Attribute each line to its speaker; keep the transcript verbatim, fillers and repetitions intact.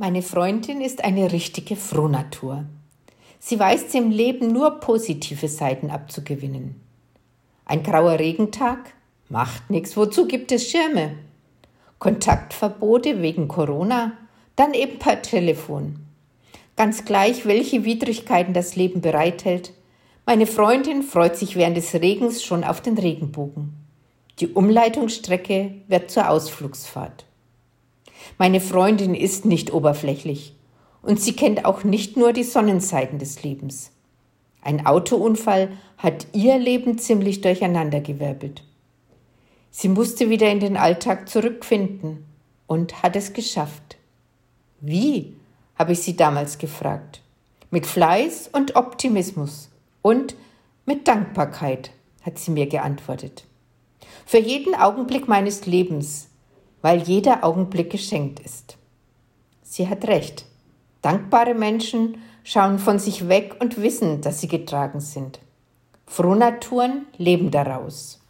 Speaker 1: Meine Freundin ist eine richtige Frohnatur. Sie weiß dem Leben nur positive Seiten abzugewinnen. Ein grauer Regentag? Macht nichts. Wozu gibt es Schirme? Kontaktverbote wegen Corona? Dann eben per Telefon. Ganz gleich, welche Widrigkeiten das Leben bereithält. Meine Freundin freut sich während des Regens schon auf den Regenbogen. Die Umleitungsstrecke wird zur Ausflugsfahrt. Meine Freundin ist nicht oberflächlich und sie kennt auch nicht nur die Sonnenseiten des Lebens. Ein Autounfall hat ihr Leben ziemlich durcheinandergewirbelt. Sie musste wieder in den Alltag zurückfinden und hat es geschafft. Wie, habe ich sie damals gefragt. Mit Fleiß und Optimismus und mit Dankbarkeit, hat sie mir geantwortet. Für jeden Augenblick meines Lebens, weil jeder Augenblick geschenkt ist. Sie hat recht. Dankbare Menschen schauen von sich weg und wissen, dass sie getragen sind. Frohnaturen leben daraus.